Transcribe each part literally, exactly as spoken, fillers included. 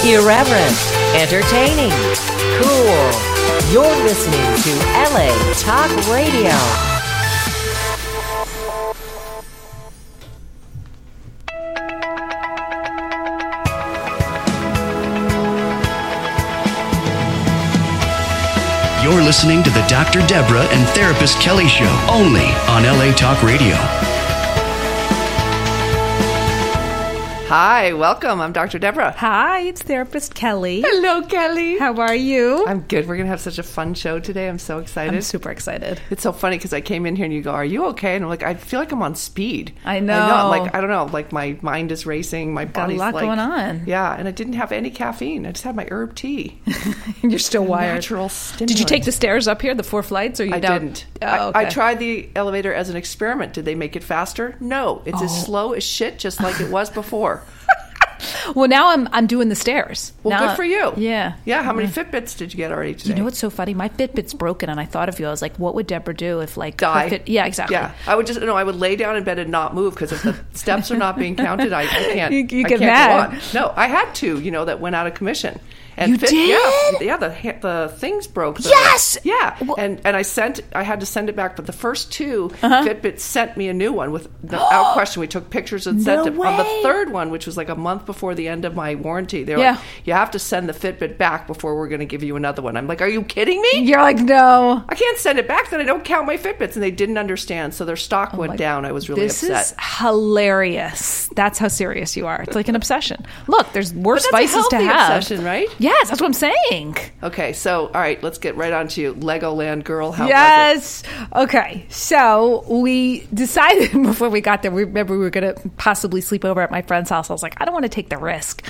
Irreverent, entertaining, cool. You're listening to L A Talk Radio. You're listening to the Doctor Deborah and Therapist Kelly Show, only on L A Talk Radio. Hi, welcome. I'm Doctor Deborah. Hi, it's Therapist Kelly. Hello, Kelly. How are you? I'm good. We're going to have such a fun show today. I'm so excited. I'm super excited. It's so funny because I came in here and you go, are you okay? And I'm like, I feel like I'm on speed. I know. I know. I'm like, I don't know. Like my mind is racing. My Got body's a lot like, going on. Yeah, and I didn't have any caffeine. I just had my herb tea. You're still wired. Natural stimulant. Did you take the stairs up here, the four flights, or you I down? didn't. Oh, I, okay. I tried the elevator as an experiment. Did they make it faster? No. It's Oh. as slow as shit, just like it was before. Well, now I'm I'm doing the stairs. Well, now, good for you. Yeah. Yeah. How many Fitbits did you get already today? You know what's so funny? My Fitbit's broken, and I thought of you. I was like, what would Deborah do if, like, Die. her Fit- yeah, exactly. Yeah, I would just no. I would lay down in bed and not move because if the steps are not being counted, I, I can't. You- you I get can't mad. Go on. No, I had two. You know that went out of commission. And You Fit- did? Yeah, yeah. The the things broke. The, Yes! Yeah, Well- and and I sent. I had to send it back. But the first two, Uh-huh. Fitbit sent me a new one without question. We took pictures and sent No it. On the way. third one, which was like a month before the end of my warranty, they were Yeah. like, "You have to send the Fitbit back before we're going to give you another one." I'm like, "Are you kidding me?" You're like, no. I can't send it back, then I don't count my Fitbits. And they didn't understand, so their stock went Oh my- down. I was really This upset. is hilarious. That's how serious you are. It's like an obsession. Look, there's worse But that's a vices to healthy have. obsession, right? Yes, that's what I'm saying. Okay, so, all right, let's get right on to you. Legoland girl, how was Yes. Okay. So we decided before we got there, we remember we were going to possibly sleep over at my friend's house. I was like, I don't want to take the risk.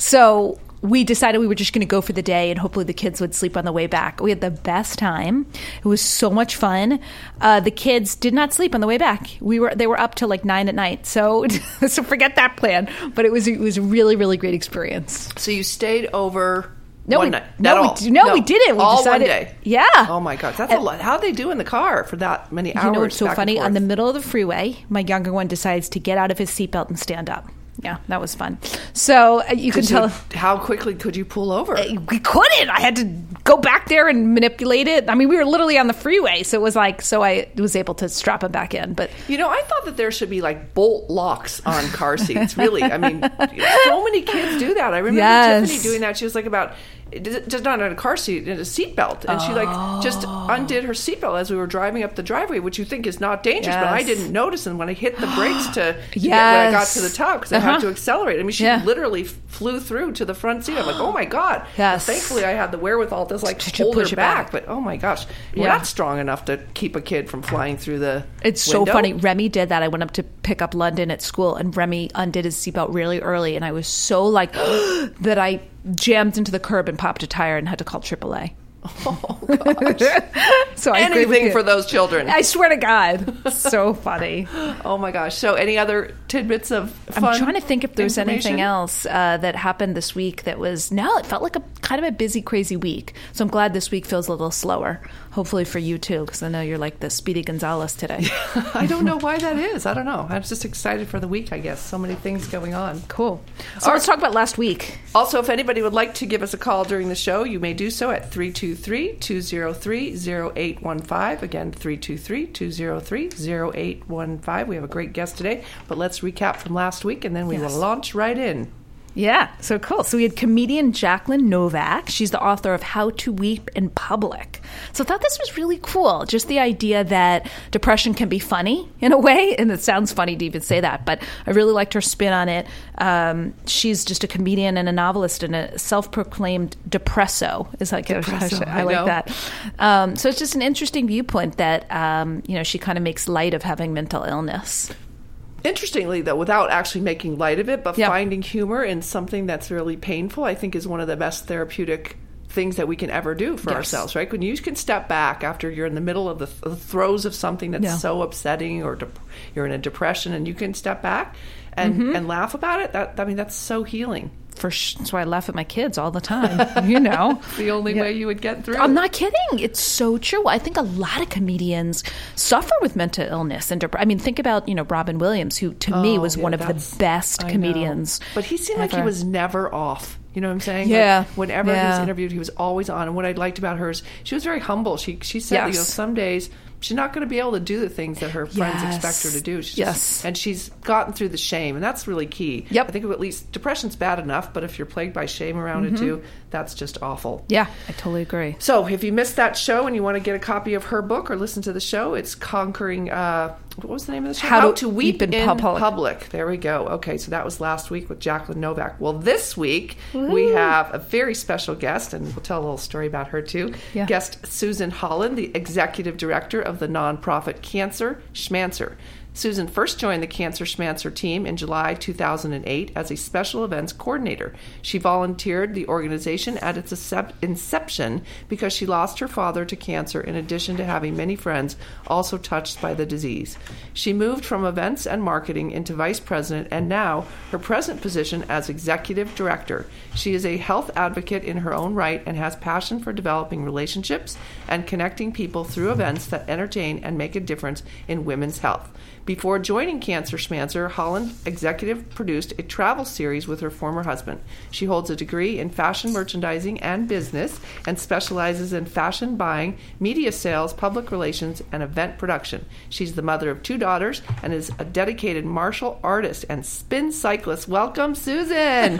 So we decided we were just going to go for the day and hopefully the kids would sleep on the way back. We had the best time. It was so much fun. Uh, the kids did not sleep on the way back. We were they were up till like nine at night. So so forget that plan. But it was it was a really really great experience. it? So you stayed over No, one we, night? no, Not we, all? d- no, we didn't. We all decided, one day? Yeah. Oh, my God. That's And- a lot. How do they do in the car for that many hours? You know what's so back and funny? On the forth? middle of the freeway, my younger one decides to get out of his seatbelt and stand up. Yeah, that was fun. So uh, you could Did tell. you- how quickly could you pull over? We couldn't. I had to go back there and manipulate it. I mean, we were literally on the freeway, so it was like, so I was able to strap him back in. But You know, I thought that there should be like bolt locks on car seats. Really, I mean, so many kids do that. I remember Yes. Tiffany doing that. She was like about just not in a car seat, in a seatbelt, and she like just undid her seatbelt as we were driving up the driveway, which you think is not dangerous, but I Yes. didn't notice. And when I hit the brakes to, to get, when I got Yes. to the top because I Uh-huh. had to accelerate. I mean, she Yeah. literally f- flew through to the front seat. I'm like, oh my god. Yes. Well, thankfully, I had the wherewithal to like To hold push her it back. back. But oh my gosh, we're Yeah. not strong enough to keep a kid from flying through the. it's window. so funny. Remy did that. I went up to pick up London at school, and Remy undid his seatbelt really early, and I was so like that I jammed into the curb and popped a tire and had to call triple A. Oh gosh. So I agree with Anything you. for those children. I swear to God, so funny. Oh my gosh. So any other tidbits of fun I'm trying to think if there's information? anything else uh, that happened this week that was, no, it felt like a kind of a busy, crazy week. So I'm glad this week feels a little slower. Hopefully for you too, because I know you're like the Speedy Gonzalez today. I don't know why that is. I don't know. I'm just excited for the week, I guess. So many things going on. Cool. So let's talk about last week. Also, if anybody would like to give us a call during the show, you may do so at three two three, two zero three, zero eight one five. Again, three two three, two zero three, zero eight one five. We have a great guest today, but let's recap from last week, and then we Yes. will launch right in. Yeah, so cool. So we had comedian Jacqueline Novak. She's the author of How to Weep in Public. So I thought this was really cool. Just the idea that depression can be funny in a way. And it sounds funny to even say that, but I really liked her spin on it. Um, she's just a comedian and a novelist and a self-proclaimed depresso. Is like Depresso, I, I like know. that. Um, so it's just an interesting viewpoint that, um, you know, she kind of makes light of having mental illness. Interestingly, though, without actually making light of it, but Yeah. finding humor in something that's really painful, I think is one of the best therapeutic things that we can ever do for Yes. ourselves, right? When you can step back after you're in the middle of the, th- the throes of something that's Yeah. so upsetting, or dep- you're in a depression, and you can step back and, Mm-hmm. and laugh about it. That I mean, that's so healing. For sh- that's why I laugh at my kids all the time, you know. The only Yeah. way you would get through. I'm not kidding. It's so true. I think a lot of comedians suffer with mental illness and dep- I mean, think about, you know, Robin Williams, who to me Oh, was yeah, one of that's- the best I know. comedians. But he seemed like he ever. was never off. You know what I'm saying? Yeah. Like, whenever he was Yeah. interviewed, he was always on. And what I liked about her is she was very humble. She she said, Yes. you know, some days she's not going to be able to do the things that her friends Yes. expect her to do. She's Yes. just, and she's gotten through the shame, and that's really key. Yep. I think at least depression's bad enough, but if you're plagued by shame around Mm-hmm. it too, that's just awful. Yeah, I totally agree. So if you missed that show and you want to get a copy of her book or listen to the show, it's Conquering, uh, what was the name of the show? How to Weep in Public. Public. There we go. Okay, so that was last week with Jacqueline Novak. Well, this week we have a very special guest, and we'll tell a little story about her too. Yeah. Guest Susan Holland, the executive director of the nonprofit Cancer Schmancer. Susan first joined the Cancer Schmancer team in July two thousand eight as a special events coordinator. She volunteered the organization at its inception because she lost her father to cancer in addition to having many friends also touched by the disease. She moved from events and marketing into vice president and now her present position as executive director. She is a health advocate in her own right and has passion for developing relationships and connecting people through events that entertain and make a difference in women's health. Before joining Cancer Schmancer, Holland executive produced a travel series with her former husband. She holds a degree in fashion merchandising and business and specializes in fashion buying, media sales, public relations, and event production. She's the mother of two daughters and is a dedicated martial artist and spin cyclist. Welcome, Susan.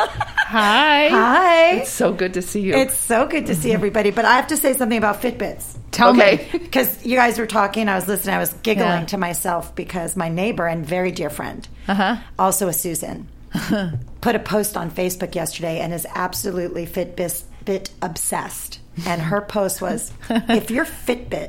Hi. Hi. It's so good to see you. It's so good to see everybody, but I have to say something about Fitbits. Tell Okay. me. Because you guys were talking, I was listening, I was giggling Yeah. to myself because my neighbor and very dear friend, Uh-huh. also a Susan, put a post on Facebook yesterday and is absolutely Fitbit bit obsessed. And her post was, if your Fitbit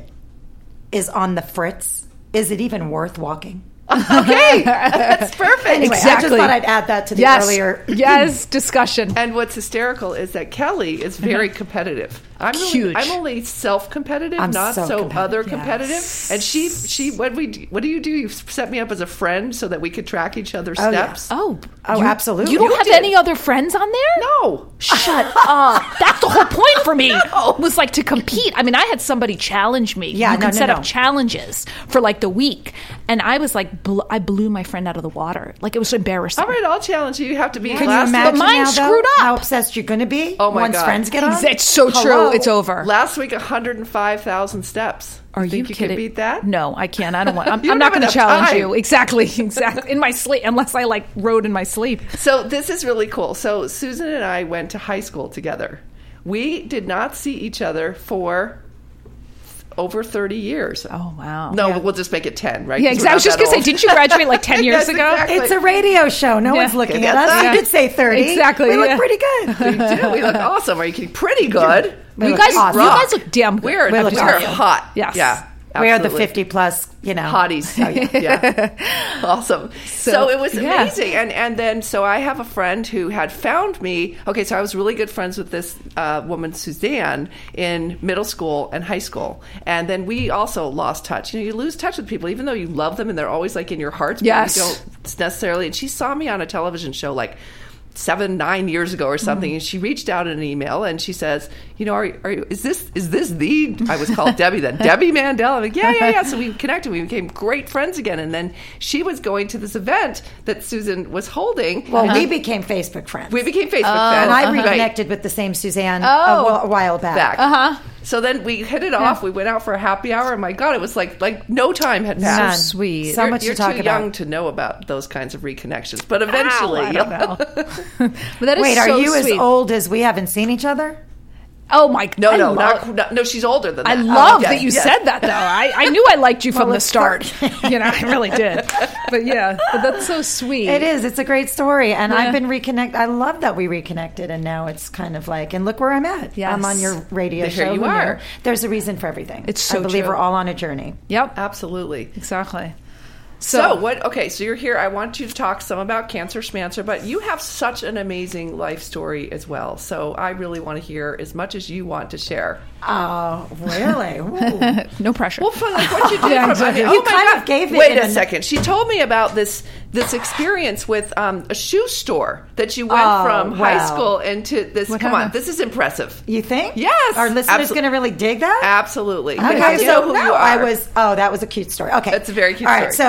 is on the fritz, is it even worth walking? Okay, that's perfect. Anyway, I just Exactly. thought I'd add that to the Yes. earlier. Yes, discussion. And what's hysterical is that Kelly is very competitive. I'm really, Huge. I'm only self-competitive, I'm not so so, competitive, other yes. competitive. And she, she, what we, do- what do you do? You set me up as a friend so that we could track each other's Oh, yeah. steps. Oh, Oh, you- absolutely. You don't You have did. any other friends on there? No, Shut up. That's the whole point for me. Was like to compete. I mean, I had somebody challenge me. Yeah, you no, can no, set no. up challenges for like the week. And I was like, bl- I blew my friend out of the water. Like it was embarrassing. all right, I'll challenge you. You have to be Can you last. imagine But mine now, though, screwed up. how obsessed you're going to be Oh, my once God. friends get on? It's so Hello? true. It's over. Last week, one hundred five thousand steps. Are you think you, kidding? can beat that? No, I can't. I don't want. I'm, You I'm don't not going have to enough challenge time. you. Exactly. Exactly. In my sleep, unless I like rode in my sleep. So this is really cool. So Susan and I went to high school together. We did not see each other for over thirty years. Oh wow. No, we'll just make it ten, right? Yeah, 'Cause exactly. we're I was not just that going to say, old. didn't you graduate like ten years Yes, ago? exactly. It's a radio show. No Yeah. one's looking That's at us. right. You could say thirty. Exactly, We look yeah. pretty good. We do. We look awesome. Are you kidding? Pretty good. We You look guys, awesome. you guys look damn good. We're, We look we're awesome. hot. Yes. Yeah. We are the absolutely. fifty plus, you know. Hotties. yeah. Awesome. So, So, it was yeah. amazing. And and then, so I have a friend who had found me. Okay, so I was really good friends with this uh, woman, Suzanne, in middle school and high school. And then we also lost touch. You know, you lose touch with people, even though you love them and they're always like in your hearts, but Yes. you don't necessarily. And she saw me on a television show like seven, nine years ago or something, and she reached out in an email and she says, you know, are, are you, is this is this the, I was called Debbie then, Debbie Mandel. I'm like, yeah, yeah, yeah. So we connected. We became great friends again. And then she was going to this event that Susan was holding. Well, we became Facebook friends. We became Facebook and friends. I Right. reconnected with the same Suzanne Oh. a, wh- a while back. Back. Uh-huh. So then we hit it off. We went out for a happy hour. And my God, it was like like no time had None. passed. sweet. So You're, much you're to talk too about. young to know about those kinds of reconnections. But eventually, Ow, I don't know. But that is Wait, so are you sweet. as old as we haven't seen each other? Oh my! no, I no, love- not, not, no, she's older than that. I love yes, that you yes. said that, though. I, I knew I liked you from Well, the let's start. start. You know, I really did. But yeah, but that's so sweet. It is. It's a great story. And Yeah. I've been reconnected. I love that we reconnected. And now it's kind of like, and look where I'm at. Yes. I'm on your radio Here show. you Who are. knew? There's a reason for everything. It's so I believe true. we're all on a journey. Yep. Absolutely. Exactly. So, what? Okay, so you're here. I want you to talk some about Cancer Schmancer, but you have such an amazing life story as well. So I really want to hear as much as you want to share. Oh, really? Ooh. No pressure. Well, fun, like what you did. Yeah, from, exactly. I mean, You oh my kind God. of gave it Wait in a a- second. She told me about this this experience with um, a shoe store that you went Oh, from high wow. school into this. What come on, happened? this is impressive. You think? Yes. Our listeners Absol- going to really dig that? Absolutely. But Okay, how do you so know who no, you are? I was. Oh, that was a cute story. Okay, That's a very cute All right, story. so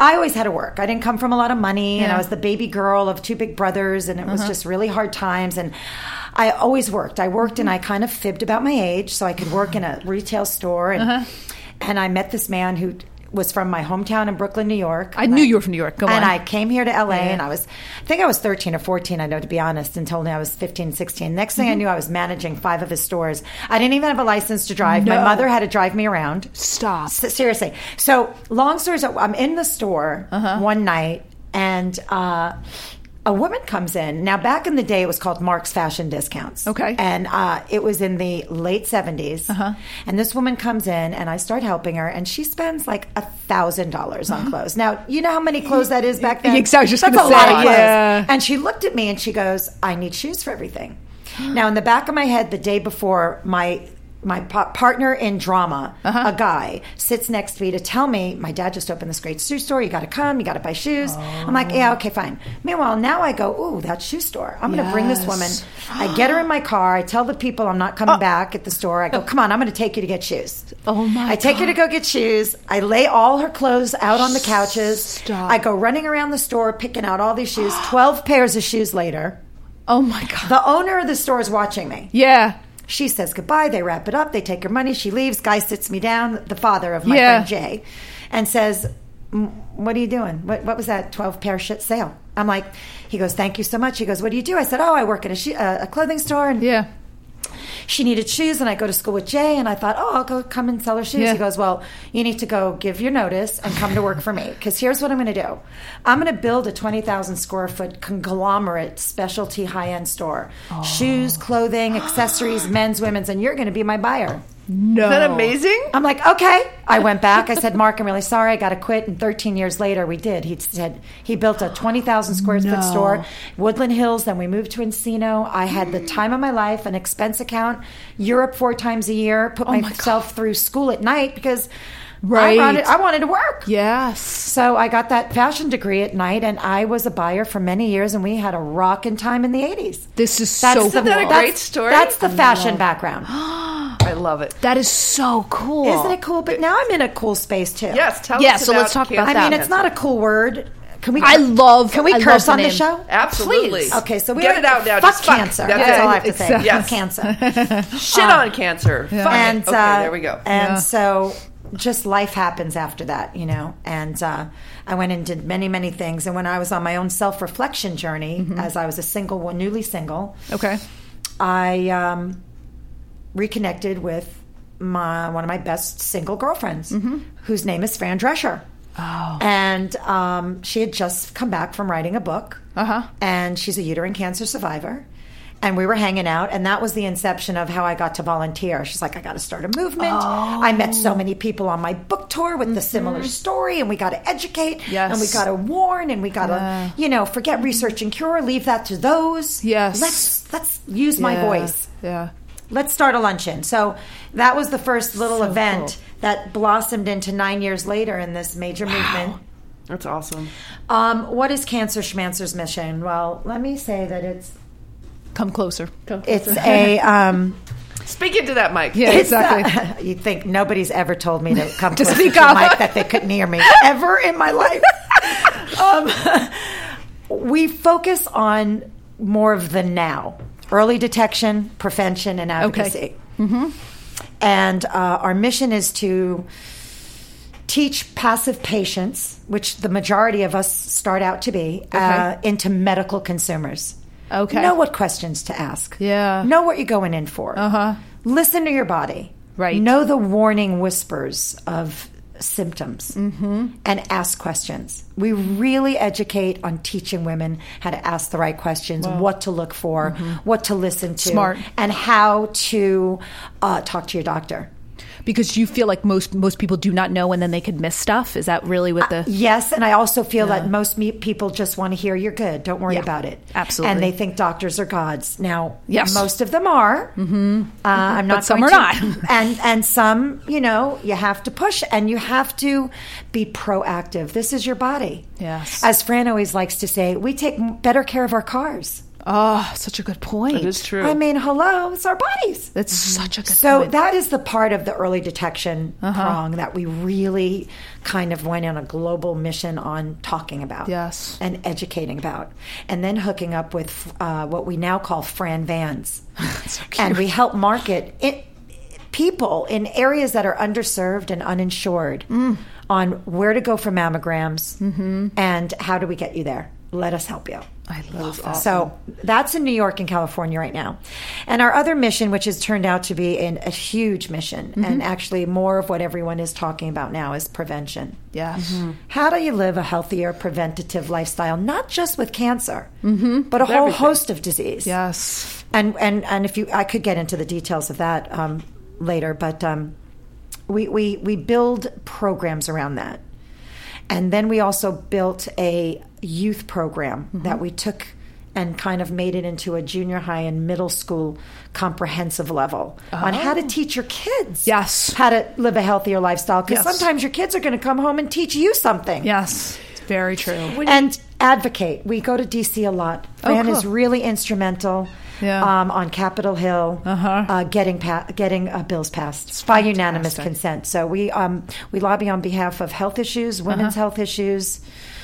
I always had to work. I didn't come from a lot of money, and Yeah. I was the baby girl of two big brothers, and it was just really hard times. And I always worked. I worked, and I kind of fibbed about my age so I could work in a retail store. And, Uh-huh. and I met this man who was from my hometown in Brooklyn, New York. I knew you were from New York. Go and on. I came here to L A, Yeah. and I was, I think I was thirteen or fourteen, I know, to be honest, until I was fifteen, sixteen. Next thing I knew, I was managing five of his stores. I didn't even have a license to drive. My No. mother had to drive me around. Stop. S- seriously. So, long story short, I'm in the store Uh-huh. one night, and uh, a woman comes in. Now, back in the day, it was called Mark's Fashion Discounts. Okay. And uh, it was in the late seventies. Uh-huh. And this woman comes in, and I start helping her, and she spends like a thousand dollars on clothes. Now, you know how many clothes that is back then? Yeah, I was just That's gonna a lot say, of clothes. yeah. And she looked at me, and she goes, "I need shoes for everything." Now, in the back of my head, the day before, my my pa- partner in drama, Uh-huh. a guy, sits next to me to tell me, "My dad just opened this great shoe store. You got to come. You got to buy shoes." I'm like, "Yeah, okay, fine." Meanwhile, now I go, "Ooh, that shoe store. I'm going to bring this woman." I get her in my car. I tell the people I'm not coming back at the store. I go, "Come on, I'm going to take you to get shoes." Oh, my I take her to go get shoes. I lay all her clothes out on the couches. Stop. I go running around the store picking out all these shoes. twelve pairs of shoes later. Oh, my God. The owner of the store is watching me. Yeah. She says goodbye. They wrap it up. They take her money. She leaves. Guy sits me down, the father of my Yeah. friend Jay, and says, "M- "What are you doing? What, what was that twelve pair shit sale?" I'm like, he goes, "Thank you so much." He goes, "What do you do?" I said, "Oh, I work at a, she- uh, a clothing store." And Yeah. she needed shoes, and I go to school with Jay, and I thought, oh, I'll go come and sell her shoes. Yeah. He goes, well, you need to go give your notice and come to work for me, because here's what I'm going to do. I'm going to build a twenty thousand square foot conglomerate specialty high-end store. Shoes, clothing, accessories, men's, women's, and you're going to be my buyer. No. Isn't that amazing? I'm like, okay. I went back. I said, Mark, I'm really sorry. I got to quit. And thirteen years later, we did. He said he built a twenty thousand square No. foot store, Woodland Hills. Then we moved to Encino. I had the time of my life, an expense account, Europe four times a year, put my myself through school at night because Right. I, wanted, I wanted to work. Yes. So I got that fashion degree at night, and I was a buyer for many years, and we had a rockin' time in the eighties. This is That's so the, Isn't that a cool. great that's- story? That's the fashion background. I love it. That is so cool. Isn't it cool? But now I'm in a cool space, too. Yes, tell Yeah, us so about let's talk about Cancer I mean, that. it's not a cool word. Can we? I love- Can we I love curse the on the name. show? Absolutely. Please. Okay, so we get were- it out now. Fuck Just fuck. cancer. That's That's it. all I have to say. exactly. Yes. Cancer. Shit on cancer. Fuck it. and okay, uh, there we go. And Yeah. so, just life happens after that, you know. And uh, I went and did many, many things. And when I was on my own self-reflection journey, Mm-hmm. as I was a single, one, newly single, Okay. I um, reconnected with my one of my best single girlfriends, Mm-hmm. whose name is Fran Drescher. Oh. And um, she had just come back from writing a book. Uh-huh. And she's a uterine cancer survivor. And we were hanging out, and that was the inception of how I got to volunteer. She's like, I got to start a movement. I met so many people on my book tour with the similar story, and we got to educate, Yes. and we got to warn, and we got to, Yeah. you know, forget research and cure, leave that to those. Yes. Let's let's use my Yeah. voice. Yeah. Let's start a luncheon. So that was the first little So event cool. that blossomed into nine years later in this major movement. That's awesome. Um, what is Cancer Schmancer's mission? Well, let me say that it's Come closer. it's a um, Speak into that mic. Yeah, it's exactly. a- you'd think nobody's ever told me to come To closer speak to the up. mic that they couldn't hear me ever in my life. um, we focus on more of the now, early detection, prevention, and advocacy. Mm-hmm. And uh, our mission is to teach passive patients, which the majority of us start out to be, uh, into medical consumers. Okay. Know what questions to ask. Yeah. Know what you're going in for. Uh-huh. Listen to your body. Right. Know the warning whispers of symptoms mm-hmm. and ask questions. We really educate on teaching women how to ask the right questions, what to look for, Mm-hmm. what to listen to, Smart. and how to uh, talk to your doctor. Because you feel like most most people do not know, and then they could miss stuff. Is that really what the? Yes, and I also feel Yeah. that most me- people just want to hear you're good. Don't worry Yeah, about it. absolutely. And they think doctors are gods. Now, Yes. most of them are. Mm-hmm. Uh, I'm not. But some going are to- not. and and some, you know, you have to push and you have to be proactive. This is your body. Yes. As Fran always likes to say, we take better care of our cars. Oh, such a good point. It is true. I mean, hello, it's our bodies. That's such a good So point. that is the part of the early detection Uh-huh. prong that we really kind of went on a global mission on talking about. Yes. And educating about. And then hooking up with uh, what we now call Fran Vans. So cute. And we help market it, people in areas that are underserved and uninsured Mm. on where to go for mammograms and how do we get you there. Let us help you. I love that. So that's in New York and California right now. And our other mission, which has turned out to be an, a huge mission, Mm-hmm. and actually more of what everyone is talking about now, is prevention. Yes. How do you live a healthier, preventative lifestyle, not just with cancer, but a whole everything. host of disease? Yes. And and and if you, I could get into the details of that um, later, but um, we, we we build programs around that, and then we also built a youth program Mm-hmm. that we took and kind of made it into a junior high and middle school comprehensive level on how to teach your kids, Yes. how to live a healthier lifestyle. Because Yes. sometimes your kids are going to come home and teach you something. Yes. It's very true. And advocate. We go to D C a lot. Fran cool. is really instrumental Yeah. um, on Capitol Hill, Uh-huh. uh, getting pa- getting uh, bills passed by unanimous fantastic. consent. So we um, we lobby on behalf of health issues, women's health issues,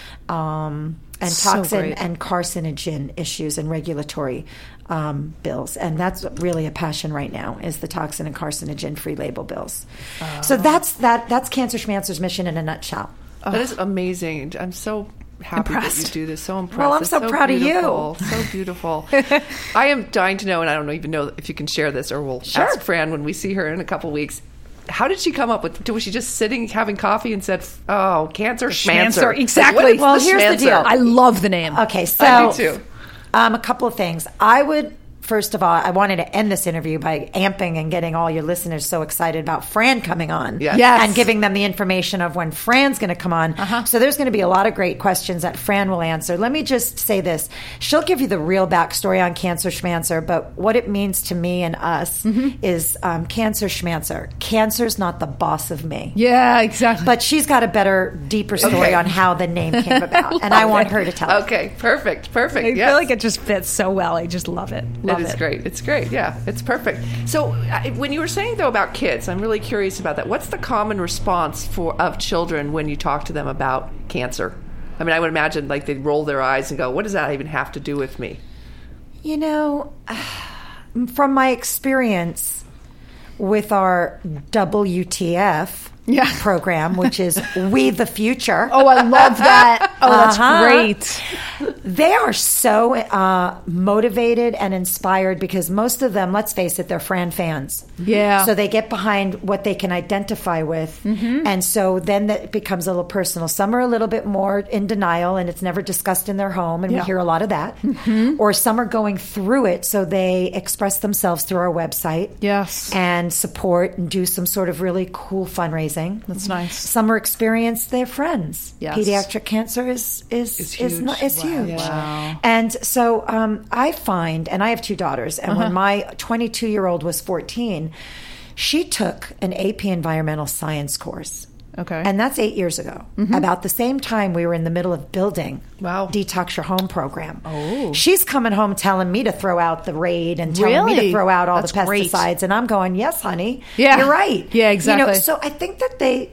um, and So toxin great. and carcinogen issues and regulatory um, bills. And that's really a passion right now, is the toxin and carcinogen free label bills. So that's that. That's Cancer Schmancer's mission in a nutshell. That is amazing. I'm so happy Impressed. that you do this. So impressed. Well, I'm It's so proud of you. beautiful. So beautiful. I am dying to know, and I don't even know if you can share this, or we'll Sure. ask Fran when we see her in a couple weeks. How did she come up with? Was she just sitting having coffee and said, "Oh, cancer schmancer"? Schmancer, exactly. What is Well, the here's the schmancer? deal. I love the name. Okay, so I do too. Um, a couple of things. I would, first of all, I wanted to end this interview by amping and getting all your listeners so excited about Fran coming on. Yes. Yes. And giving them the information of when Fran's going to come on. Uh-huh. So there's going to be a lot of great questions that Fran will answer. Let me just say this. She'll give you the real backstory on Cancer Schmancer, but what it means to me and us Mm-hmm. is um, Cancer Schmancer. Cancer's not the boss of me. Yeah, exactly. But she's got a better, deeper story Okay. on how the name came about. and I want her to tell it. Okay, perfect, perfect. I yes. feel like it just fits so well. I just love it. Love It is great. It's great. Yeah, it's perfect. So, I- when you were saying though about kids, I'm really curious about that. What's the common response for of children when you talk to them about cancer? I mean, I would imagine like they'd roll their eyes and go, "What does that even have to do with me?" You know, from my experience with our W T F Yeah. program, which is We the Future, Oh, I love that. Oh, that's Uh-huh. great. they are so uh, motivated and inspired because most of them, let's face it, they're Fran fans. Yeah. So they get behind what they can identify with. Mm-hmm. And so then that becomes a little personal. Some are a little bit more in denial and it's never discussed in their home. And Yeah. we hear a lot of that. Or some are going through it. So they express themselves through our website. Yes. And support and do some sort of really cool fundraising. That's nice. Some are experienced their friends. Yes. Pediatric cancer is is It's is, huge. not, is Wow. huge. Wow. And so um, I find, and I have two daughters, and Uh-huh. when my twenty-two year old was fourteen, she took an A P environmental science course. Okay. And that's eight years ago. Mm-hmm. About the same time we were in the middle of building Wow. Detox Your Home program. Oh. She's coming home telling me to throw out the Raid and telling me to Really? throw out all That's the great. pesticides. And I'm going, yes, honey. Yeah. You're right. Yeah, You exactly. know, so I think that they,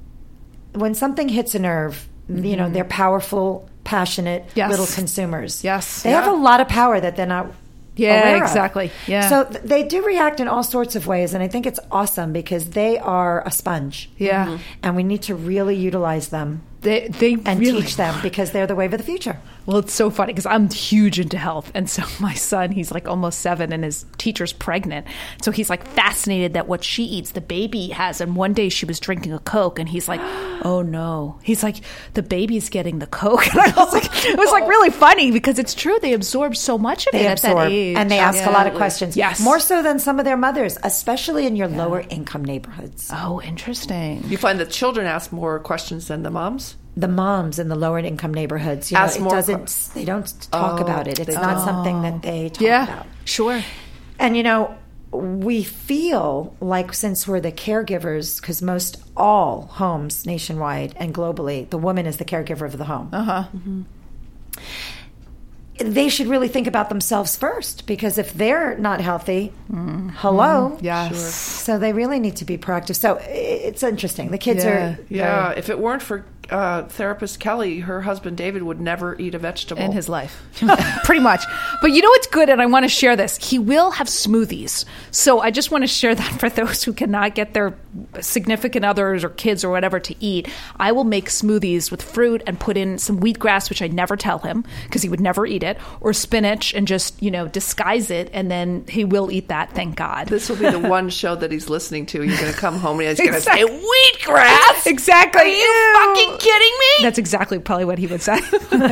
when something hits a nerve, you know, they're powerful, passionate Yes. little consumers. Yes. They Yeah. have a lot of power that they're not Yeah, aware of. exactly. Yeah. So th- they do react in all sorts of ways, and I think it's awesome because they are a sponge. Yeah. And we need to really utilize them They they and really teach them because they're the wave of the future. Well, it's so funny because I'm huge into health. And so my son, he's like almost seven and his teacher's pregnant. So he's like fascinated that what she eats, the baby has. And one day she was drinking a Coke and he's like, oh no. He's like, the baby's getting the Coke. And I was like, it was like really funny because it's true. They absorb so much of They it absorb at that age. and they ask a lot of Yeah. questions. Yes. More so than some of their mothers, especially in your lower income neighborhoods. Oh, interesting. You find that children ask more questions than the moms? The moms in the lower income neighborhoods, you know, Ask it more doesn't. que- They don't talk Oh, about it. It's they not don't. something that they talk Yeah, about. sure. And you know, we feel like since we're the caregivers, because most all homes nationwide and globally, the woman is the caregiver of the home. Uh huh. they should really think about themselves first, because if they're not healthy, mm. hello. Yes. Sure. So they really need to be proactive. So it's interesting. The kids Yeah. are... Yeah, if it weren't for uh, therapist Kelly, her husband David would never eat a vegetable. In his life. Pretty much. But you know what's good, and I want to share this. He will have smoothies. So I just want to share that for those who cannot get their significant others or kids or whatever to eat. I will make smoothies with fruit and put in some wheatgrass, which I never tell him because he would never eat it, or spinach, and just, you know, disguise it, and then he will eat that, thank God. This will be the one show that he's listening to. You're going to come home and he's going to Exactly. say, wheatgrass? Exactly. Are you fucking kidding me? That's exactly probably what he would say.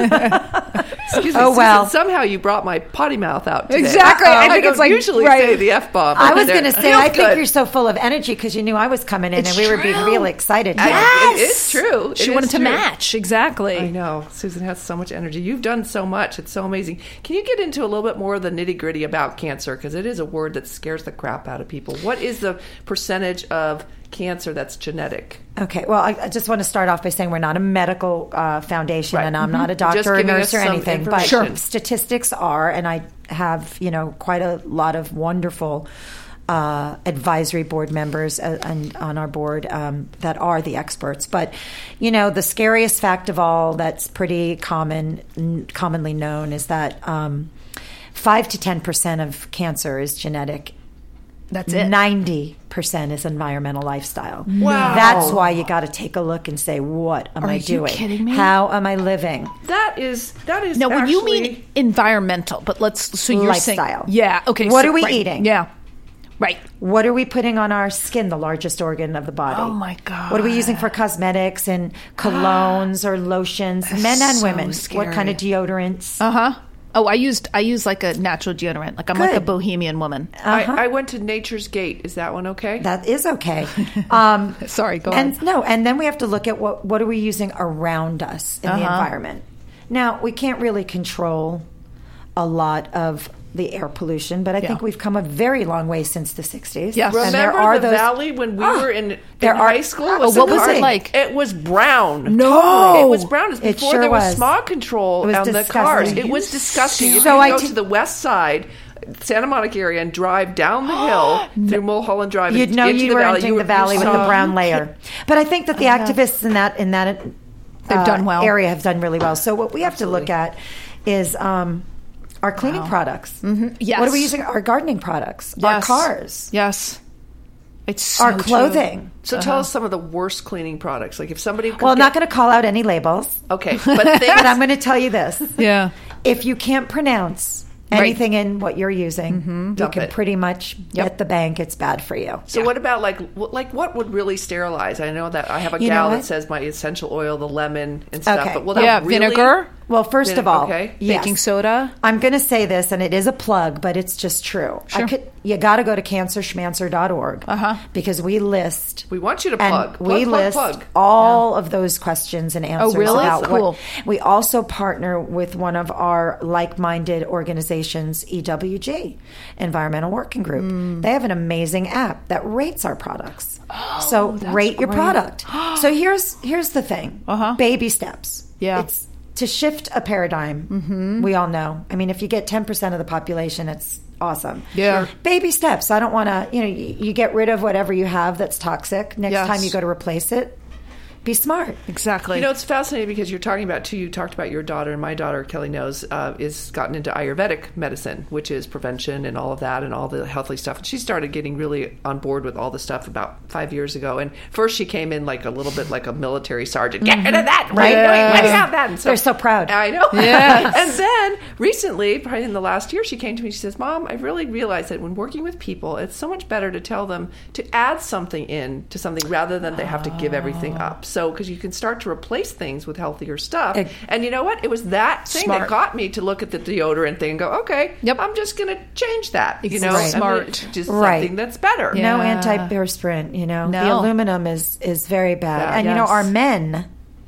Excuse me, Oh, well. Susan, somehow you brought my potty mouth out today. Exactly. I I think don't it's like- usually right. say the F-bomb. I was There- going to say, feels I think good. you're so full of energy because you knew I was coming in It's and we were being true. real excited. I- Yes. It is true. It She is wanted to true. match. Exactly. I know. Susan has so much energy. You've done so much. It's so amazing. Can you get into a little bit more of the nitty-gritty about cancer? Because it is a word that scares the crap out of people. What is the percentage of cancer that's genetic? Okay, well, I, I just want to start off by saying we're not a medical uh, foundation, Right. and I'm not a Just doctor or giving nurse us or some anything. But information. statistics are, and I have, you know, quite a lot of wonderful uh, advisory board members uh, and on our board um, that are the experts. But, you know, the scariest fact of all that's pretty common, n- commonly known, is that um, five to ten percent of cancer is genetic. That's it. ninety percent is environmental lifestyle. Wow. That's why you got to take a look and say, what am Are I you doing? kidding me? How am I living? That is that is No, when actually, you mean environmental, but let's, so you're saying, Lifestyle. yeah, okay. What so- are we right, eating? Yeah, right. What are we putting on our skin, the largest organ of the body? Oh, my God. What are we using for cosmetics and colognes or lotions, men and so women? scary. What kind of deodorants? Uh huh. Oh, I used I use like a natural deodorant. Like I'm like a Good. bohemian woman. I, I went to Nature's Gate. Is that one okay? That is okay. Um, Sorry, go and on. no, and then we have to look at what what are we using around us in the Uh-huh. environment. Now, we can't really control a lot of the air pollution, but I Yeah. think we've come a very long way since the sixties. Yes. And Remember there are the those, valley when we Ah, were in, in there are- high school? Oh, with what the was it cars? like? It was brown. No. Totally. It was brown. It was It before sure there was was. smog control It was on the disgusting. cars. Are It you was disgusting. If So you I go t- to the west side, Santa Monica area, and drive down the hill through Mulholland Drive, You'd and know into you the were valley, entering you the would- valley you with the saw- brown layer. But I think that the activists in that in that They've uh, done well. area have done really well. So what we have to look at is um, our cleaning products. Mm-hmm. Yes. What are we using? Our gardening products, our Yes. cars, Yes. It's so our true. clothing. So tell us some of the worst cleaning products. Like if somebody could Well, I'm get- not going to call out any labels, Okay, but things, but I'm going to tell you this. Yeah. If you can't pronounce anything in what you're using, you Dump can it. pretty much Yep. bet the bank it's bad for you. So what about like what, like what would really sterilize? I know that I have a You know gal what? that says my essential oil, the lemon and stuff. Okay. But will that Yeah, really, vinegar, Well, first Vine- of all, okay. yes. baking soda. I'm going to say this, and it is a plug, but it's just true. I Sure. could, you got to go to cancer schmancer dot org Uh-huh. because we list. We want you to and plug. Plug, we plug, list plug. all of those questions and answers. Oh, really? About Cool. what, we also partner with one of our like-minded organizations, E W G, Environmental Working Group. Mm. They have an amazing app that rates our products. so that's rate your great. product. so here's here's the thing. Uh-huh. Baby steps. Yeah. It's to shift a paradigm. Mm-hmm. We all know. I mean, if you get ten percent of the population, it's awesome. Yeah. Sure. Baby steps. I don't want to, you know, you, you get rid of whatever you have that's toxic. Next Yes. time you go to replace it, be smart. Exactly. You know, it's fascinating because you're talking about, too, you talked about your daughter, and my daughter, Kelly knows, uh, is gotten into Ayurvedic medicine, which is prevention and all of that and all the healthy stuff. And she started getting really on board with all the stuff about five years ago. And first she came in like a little bit like a military sergeant. Get rid of that! What are you Right. doing? Let me Yeah. have that! And They're so proud. I know. Yes. And then recently, probably in the last year, she came to me, she says, Mom, I really realized that when working with people, it's so much better to tell them to add something in to something rather than they have to give everything up. So, because you can start to replace things with healthier stuff. Ex- And you know what? It was that thing Smart. that got me to look at the deodorant thing and go, okay, Yep. I'm just going to change that. You know, Right. I mean, Smart. it's just Right. something that's better. Yeah. No antiperspirant, you know. The No. aluminum is is very bad. Yeah. and you know, Yes. our men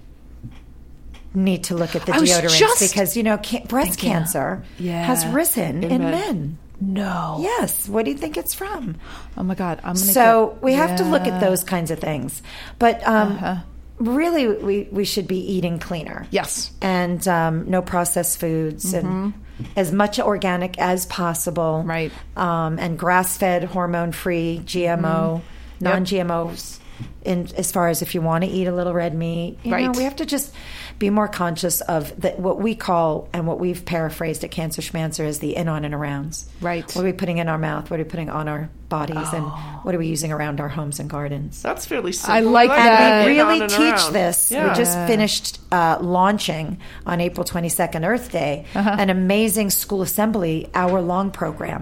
need to look at the I was deodorants just because you know, can- breast thinking- cancer Yeah. has risen in, men. men. no. Yes. What do you think it's from? Oh my God. I'm gonna. So get- we have to look at Yeah. those kinds of things. But um, Uh-huh. really we, we should be eating cleaner. Yes. And um, no processed foods and as much organic as possible. Right. Um, and grass-fed, hormone-free, G M O, Mm-hmm. non-G M Os. In as far as if you want to eat a little red meat, you Right. know, we have to just be more conscious of the, what we call and what we've paraphrased at Cancer Schmancer as the in, on, and arounds. Right. What are we putting in our mouth? What are we putting on our bodies? And what are we using around our homes and gardens? That's fairly simple. I like that. We In, on, really and teach around. this. Yeah. We just finished uh, launching on April twenty-second, Earth Day, Uh-huh. an amazing school assembly hour-long program.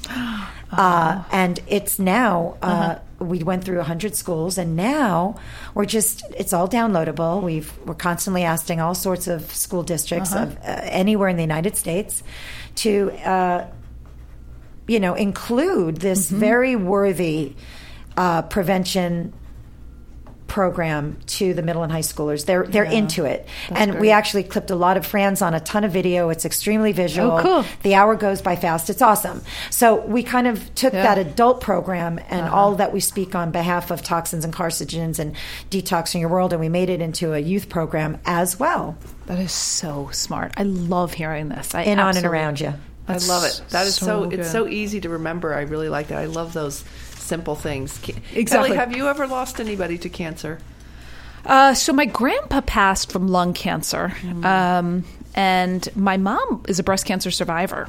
Uh, and it's now, uh, Uh-huh. we went through one hundred schools, and now we're just, it's all downloadable. We've, we're constantly asking all sorts of school districts Uh-huh. of uh, anywhere in the United States to, uh, you know, include this Mm-hmm. very worthy uh, prevention program to the middle and high schoolers. They're they're into it. And we great. actually clipped a lot of Fran's on a ton of video. It's extremely visual. Oh, cool. The hour goes by fast. It's awesome. So we kind of took Yeah. that adult program and Uh-huh. all that we speak on behalf of toxins and carcinogens and detoxing your world, and we made it into a youth program as well. That is so smart. I love hearing this. I In, on, and absolutely- around you. I love it. That is so, so it's good. so easy to remember. I really like that. I love those simple things. Ke- Exactly. Kelly, have you ever lost anybody to cancer? Uh, so my grandpa passed from lung cancer, um, and my mom is a breast cancer survivor.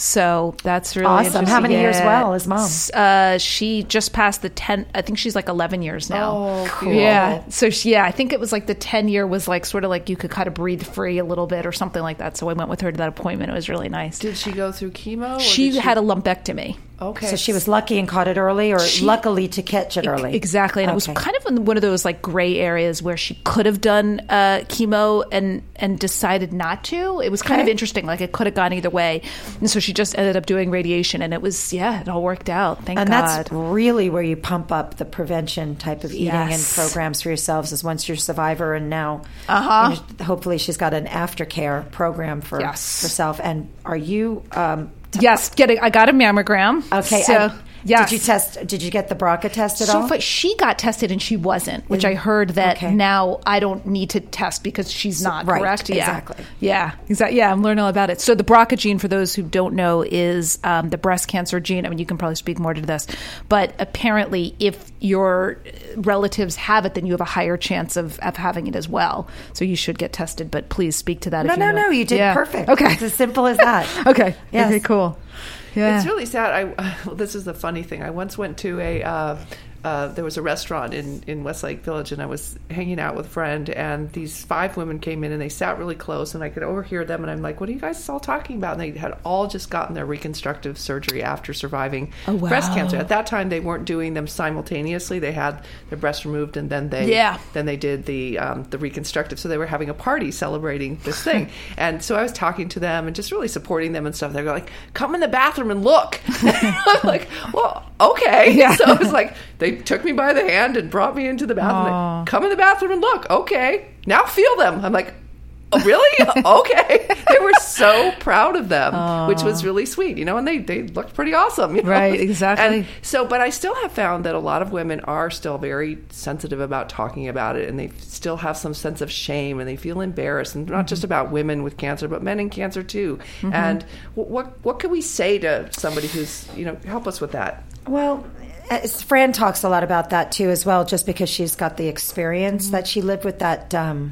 So that's really Awesome. interesting. How many years Yeah. well is mom? S- Uh, she just passed the ten. I think she's like eleven years now. Oh, cool. Yeah. So she, yeah, I think it was like the ten year was like sort of like you could kind of breathe free a little bit or something like that. So I went with her to that appointment. It was really nice. Did she go through chemo? Or She did had a lumpectomy. Okay. So she was lucky and caught it early, or She- luckily to catch it early? Exactly. And Okay. it was kind of in one of those like gray areas where she could have done uh, chemo and, and decided not to. It was kind of Okay. interesting. Like it could have gone either way. And so she just ended up doing radiation, and it was, yeah, it all worked out. Thank And God. that's really where you pump up the prevention type of eating Yes. and programs for yourselves, is once you're a survivor, and now Uh-huh. you know, hopefully she's got an aftercare program for Yes. herself. And are you um, Yes, getting. I got a mammogram. okay? So, and yes. Did you test? Did you get the B R C A test at So all? far, she got tested and she wasn't, which I heard that Okay. now I don't need to test because she's not, right, correct? Yeah. exactly. Yeah, exactly. Yeah, I'm learning all about it. So the B R C A gene, for those who don't know, is um, the breast cancer gene. I mean, you can probably speak more to this, but apparently if your relatives have it, then you have a higher chance of, of having it as well. So you should get tested, but please speak to that no, if you no, know. no. You did Yeah. perfect. Okay. It's as simple as that. Okay. Yes. Okay, cool. Yeah. It's really sad. I well, this is the funny thing. I once went to a uh, uh, there was a restaurant in, in Westlake Village, and I was hanging out with a friend, and these five women came in, and they sat really close, and I could overhear them, and I'm like, what are you guys all talking about? And they had all just gotten their reconstructive surgery after surviving Oh, wow. breast cancer. At that time, they weren't doing them simultaneously. They had their breast removed, and then they Yeah. then they did the um, the reconstructive. So they were having a party celebrating this thing. And so I was talking to them and just really supporting them and stuff. They were like, come in the bathroom and look. I'm like, well, okay. Yeah. So it was like, they took me by the hand and brought me into the bathroom. Aw. Like, come in the bathroom and look. Okay. Now feel them. I'm like, oh, really? Okay. They were so proud of them, which was really sweet, you know, and they, they looked pretty awesome. You know? Right, exactly. And so, but I still have found that a lot of women are still very sensitive about talking about it, and they still have some sense of shame, and they feel embarrassed, and not just about women with cancer, but men in cancer too. And wh- what what can we say to somebody who's, you know, help us with that? Well, as Fran talks a lot about that too, as well, just because she's got the experience that she lived with that um,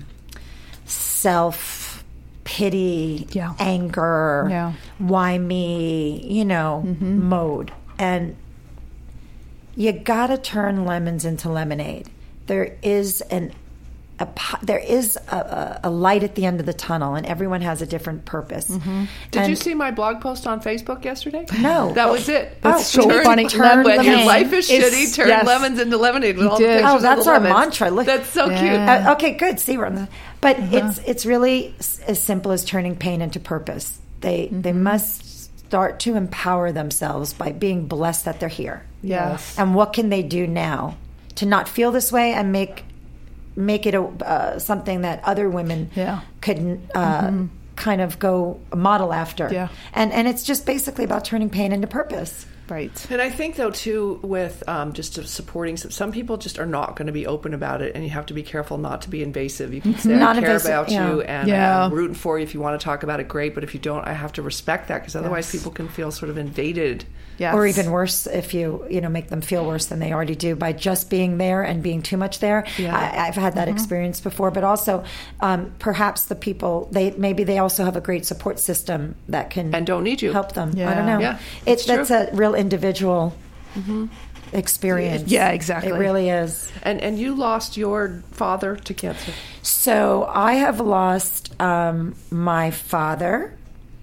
self pity, Yeah. anger, Yeah. why me, you know, mode. And you got to turn lemons into lemonade. There is an a, po- there is a, a, a light at the end of the tunnel, and everyone has a different purpose. Did And- you see my blog post on Facebook yesterday? No. That was it. That's so Turn- funny. turn When your lemons. life is It's- shitty, turn yes. lemons into lemonade with You all the did. pictures Oh, of that's the our lemons. mantra. Look, That's so Yeah. cute. Uh, okay, good. See, we're on the. But it's it's really s- as simple as turning pain into purpose. They they must start to empower themselves by being blessed that they're here. Yes. And what can they do now to not feel this way and make make it a uh, something that other women Yeah. could uh, kind of go model after. Yeah. And and it's just basically about turning pain into purpose. Right. And I think, though, too, with um, just supporting, some, some people just are not going to be open about it, and you have to be careful not to be invasive. You can say, I care Non-invasive, about yeah. you, and Yeah. I'm rooting for you. If you want to talk about it, great, but if you don't, I have to respect that, because otherwise Yes. people can feel sort of invaded. Yes. Or even worse, if you you know make them feel worse than they already do by just being there and being too much there. Yeah. I, I've had that experience before, but also um, perhaps the people they maybe they also have a great support system that can And don't need you. help them. I Yeah. don't know. Yeah, it's that's that's a real individual experience. Yeah, exactly. It really is. And and you lost your father to cancer. So I have lost um, my father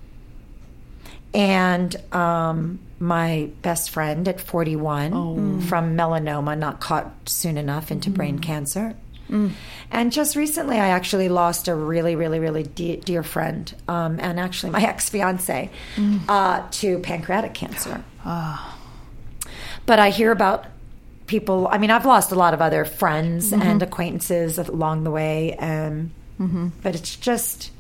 and um, my best friend at forty-one from melanoma, not caught soon enough into brain cancer. And just recently, I actually lost a really, really, really dear, dear friend, um, and actually my ex-fiance, uh, to pancreatic cancer. But I hear about people. I mean, I've lost a lot of other friends and acquaintances along the way, um, but it's just,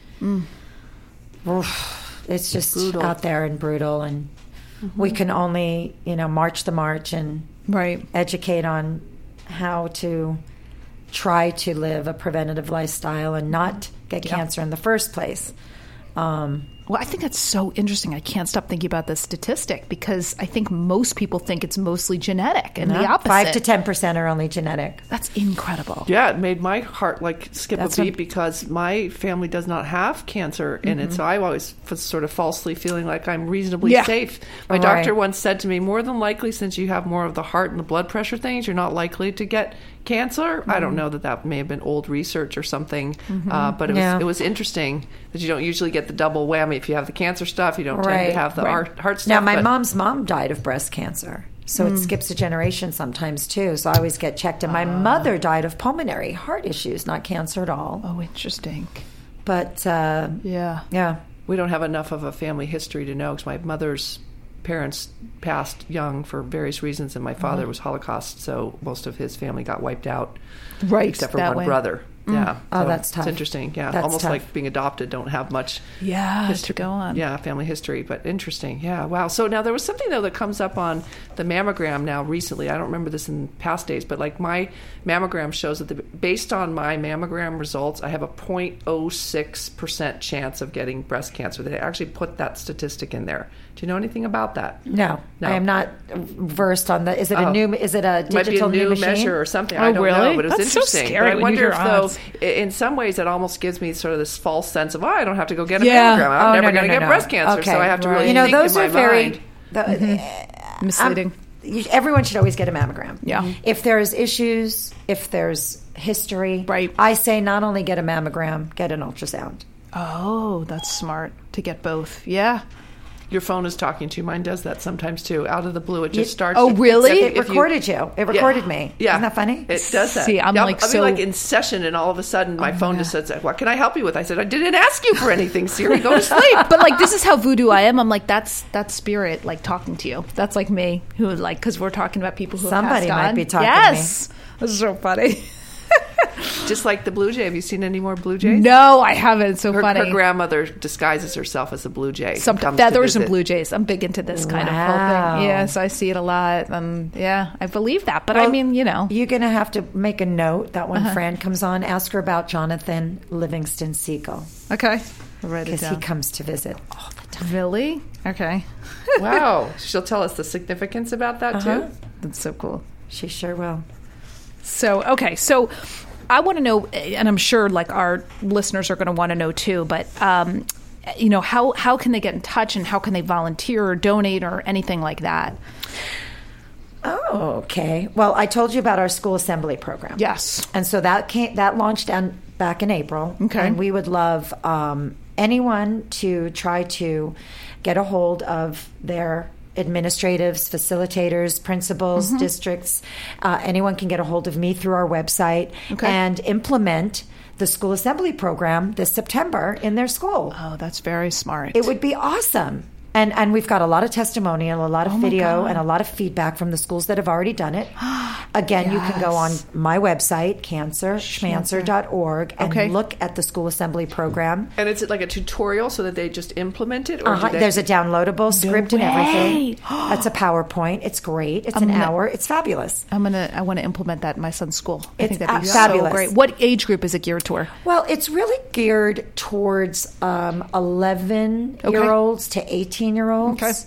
oof, it's just Brutal. out there and brutal, and we can only, you know, march the march and Right. educate on how to try to live a preventative lifestyle and not get Yeah. cancer in the first place. Um, Well, I think that's so interesting. I can't stop thinking about this statistic because I think most people think it's mostly genetic and the opposite. Five to ten percent are only genetic. That's incredible. Yeah, it made my heart like skip That's a beat what- because my family does not have cancer in it. So I always was sort of falsely feeling like I'm reasonably Yeah. safe. My Right. doctor once said to me, more than likely, since you have more of the heart and the blood pressure things, you're not likely to get cancer. I don't know that that may have been old research or something, uh, but it was Yeah. it was interesting that you don't usually get the double whammy. If you have the cancer stuff, you don't tend Right. to have the Right. heart, heart stuff. Now, my but- mom's mom died of breast cancer, so it skips a generation sometimes too. So I always get checked. And my mother died of pulmonary heart issues, not cancer at all. Oh, interesting. But uh, Yeah. yeah, we don't have enough of a family history to know because my mother's parents passed young for various reasons, and my father was Holocaust, so most of his family got wiped out, Right. except for that one way. brother. Yeah. Oh, So that's tough. It's interesting. Yeah. That's Almost tough. like being adopted, don't have much Yeah, history. to go on. Yeah, family history, but interesting. Yeah, wow. So now there was something, though, that comes up on the mammogram now recently. I don't remember this in past days, but like my mammogram shows that the, based on my mammogram results, I have a zero point zero six percent chance of getting breast cancer. They actually put that statistic in there. Do you know anything about that? no, No. I am not versed on the. Is it a Oh. new? Is it a It might be a digital new machine? measure or something. Oh, I don't really? know, but it was That's so interesting. scary But I when you wonder hear if, though, odds. i- in some ways, it almost gives me sort of this false sense of, oh, I don't have to go get a Yeah. mammogram. I'm Oh, never no, no, going to no, get no. breast cancer, Okay, so I have to right. really You know, think those in are my very. mind. The, Misleading. you- everyone should always get a mammogram. Yeah. If there's issues, if there's history, Right. I say not only get a mammogram, get an ultrasound. Oh, that's smart to get both. Yeah. Your phone is talking to you. Mine does that sometimes too. Out of the blue, it just starts. Oh, really? Except It if you- recorded you. It recorded me. Yeah, Isn't that funny? It does that. See, I'm Yeah, like I mean, so- like in session, and all of a sudden, my phone just says, "What can I help you with?" I said, "I didn't ask you for anything, Siri. Go to sleep." But like this is how voodoo I am. I'm like that's that's spirit like talking to you. That's like me who like because we're talking about people who Somebody have passed might on. be talking to me. Yes, this is so funny. Just like the blue jay. Have you seen any more blue jays? No, I haven't. It's so Her, funny. her grandmother disguises herself as a blue jay. Some and comes to feathers and visit. blue jays. I'm big into this kind of whole Wow. thing. Yes, I see it a lot. And yeah, I believe that. But I Well, mean, you know, You're going to have to make a note that when Uh-huh. Fran comes on, ask her about Jonathan Livingston Seagull okay. I'll write it because he down. comes to visit all the time. Really? Okay. Wow, she'll tell us the significance about that Uh-huh. too. That's so cool. She sure will. So, okay. So I want to know, and I'm sure like our listeners are going to want to know too, but, um, you know, how, how can they get in touch and how can they volunteer or donate or anything like that? Oh, okay. Well, I told you about our school assembly program. Yes. And so that came that launched down back in April. Okay. And we would love um, anyone to try to get a hold of their administratives, facilitators, principals, Mm-hmm. districts. Uh, anyone can get a hold of me through our website Okay. and implement the school assembly program this September in their school. Oh, that's very smart. It would be awesome. And and we've got a lot of testimonial, a lot of Oh, my video, God. and a lot of feedback from the schools that have already done it. Again, you can go on Yes. my website, cancer schmancer dot org, and Okay. look at the school assembly program. And is it like a tutorial so that they just implement it? Or Uh-huh. do they- There's a downloadable script and everything. way. That's a PowerPoint. It's great. It's I'm an gonna- hour. It's fabulous. I'm gonna. I want to implement that in my son's school. I It's think that'd be a- fabulous. so great. What age group is it geared toward? Well, it's really geared towards um, eleven-year-olds to eighteen-year-olds. Okay.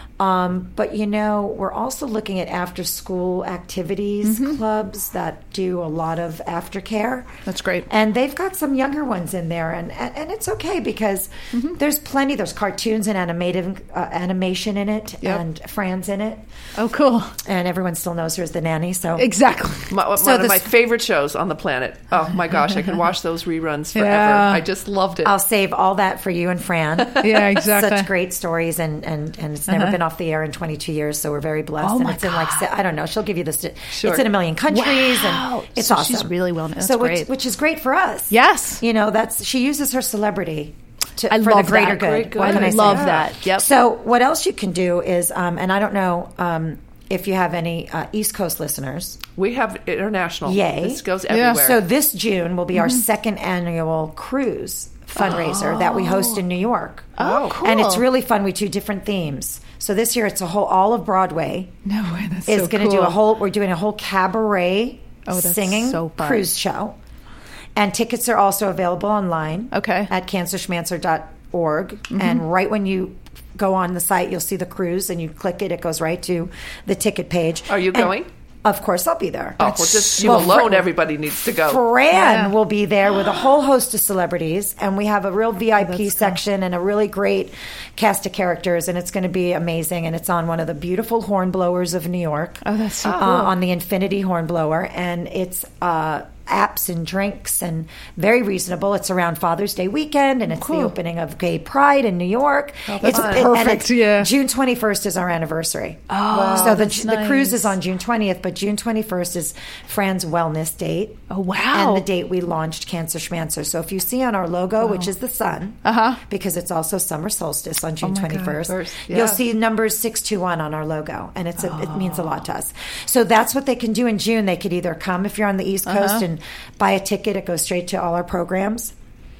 Um, but, you know, we're also looking at after-school activities clubs that do a lot of aftercare. That's great. And they've got some younger ones in there, and, and, and it's okay because there's plenty. There's cartoons and animative uh, animation in it, Yep. and Fran's in it, Oh, cool. and everyone still knows her as the nanny. So Exactly. My, So one of this- my favorite shows on the planet. Oh my gosh, I can watch those reruns forever. Yeah. I just loved it. I'll save all that for you and Fran. Yeah, exactly. Such great stories, and, and, and it's never been off the air in twenty-two years, so we're very blessed. Oh, and my it's in like se- I don't know. She'll give you this. Sure. It's in a million countries, Wow. and it's So awesome. she's really well known. So That's which, great. which is great for us. Yes. you know that's she uses her celebrity to, I for love the greater that. good. Great good. What can I, I say? love Yeah. that. Yep. So what else you can do is, um, and I don't know um, if you have any uh, East Coast listeners. we have international. Yay. This goes Yeah. everywhere. So this June will be Mm-hmm. our second annual cruise fundraiser that we host in New York. Oh, cool. And it's really fun. We do different themes. So this year it's a whole all of Broadway No way. That's is so going to cool. do a whole. We're doing a whole cabaret Oh, that's singing so fun. cruise show, and tickets are also available online. Okay. At cancer schmancer dot org, Mm-hmm. and right when you go on the site, you'll see the cruise, and you click it, it goes right to the ticket page. Are you And going? Of course, I'll be there. oh, well, just you Well, alone, Fran- everybody needs to go. Fran Yeah. will be there with a whole host of celebrities, and we have a real V I P section and a really great cast of characters, and it's going to be amazing. And it's on one of the beautiful hornblowers of New York. Oh, that's so uh, cool. on the Infinity Hornblower, and it's uh, apps and drinks and very reasonable. It's around Father's Day weekend, and it's Cool. the opening of Gay Pride in New York. that's it's fun. and Perfect, it's- yeah. June twenty-first is our anniversary. Oh, so the that's the cruise nice. is on June twentieth, but June twenty-first is Fran's wellness date. Oh, wow. And the date we launched Cancer Schmancer. So if you see on our logo, which is the sun, Uh-huh. because it's also summer solstice on June my God. twenty-first, First, yeah. you'll see numbers six two one on our logo, and it's a, it means a lot to us. So that's what they can do in June. They could either come if you're on the East Coast Uh-huh. and buy a ticket. It goes straight to all our programs.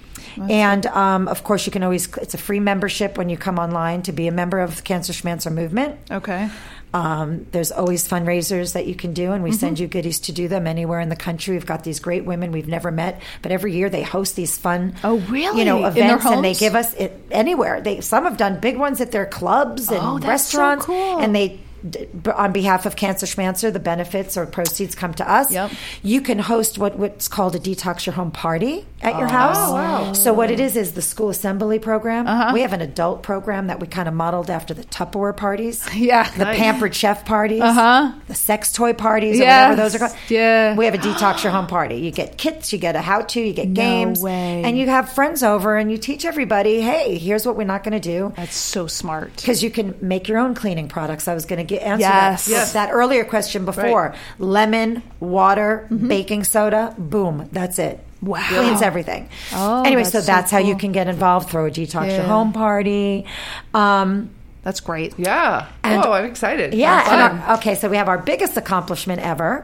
And um, of course, you can always, it's a free membership when you come online to be a member of the Cancer Schmancer movement. Okay. Um, there's always fundraisers that you can do, and we Mm-hmm. send you goodies to do them anywhere in the country. We've got these great women we've never met, but every year they host these fun, Oh, really? you know, In their events, and they homes? give us it anywhere. They some have done big ones at their clubs and Oh, that's so restaurants, cool. and they. d- On behalf of Cancer Schmancer, the benefits or proceeds come to us. Yep. You can host what, what's called a Detox Your Home party at your Oh, house. wow. So what it is is the school assembly program. Uh-huh. We have an adult program that we kind of modeled after the Tupperware parties. Yeah. The Nice. pampered chef parties, Uh-huh. the sex toy parties, or Yes. whatever those are called. Yeah. We have a detox your home party. You get kits, you get a how to, you get games, way. and you have friends over, and you teach everybody, hey, here's what we're not going to do. That's so smart. Because you can make your own cleaning products. I was going to get answer Yes. that, Yes. that earlier question before. Right. Lemon, water, baking soda, boom, that's it. Wow. Cleans everything. Oh, anyway, so that's so that's how you cool. can get involved. Throw a detox your Yeah. home party. Um, That's great. Yeah. And- oh, I'm excited. Yeah. Fun. And our, okay, so we have our biggest accomplishment ever,